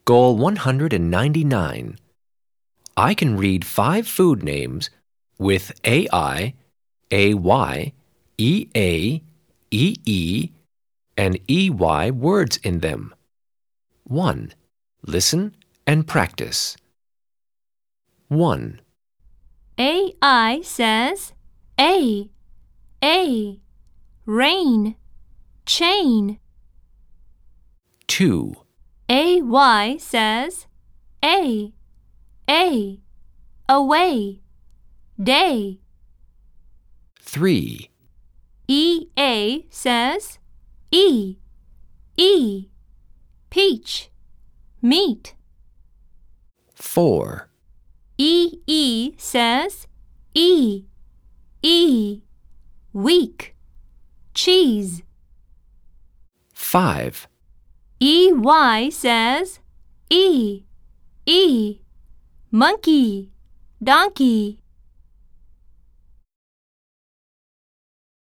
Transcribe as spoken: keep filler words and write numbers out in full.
Goal one hundred ninety-nine. I can read five food names with A I, A Y, E A, E E, and E Y words in them. one. Listen and practice. one. A I says A, A, rain, chain. two. A Y says A, A, away, day. three. E A says E, E, peach, meat. four. E E says E, E, week, cheese. five. E Y says E, E, monkey, donkey.